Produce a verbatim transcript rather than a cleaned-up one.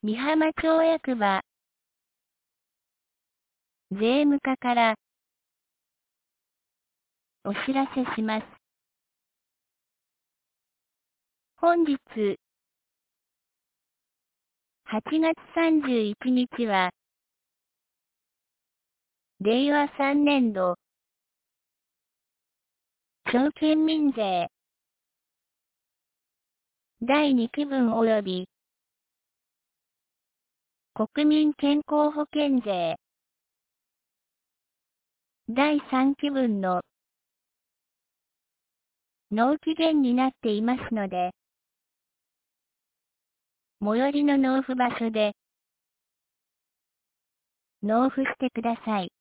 美浜町役場税務課からお知らせします。本日はちがつさんじゅういちにちはれいわさんねんど町県民税だいにきぶん及び国民健康保険税だいさんきぶんの納期限になっていますので、最寄りの納付場所で納付してください。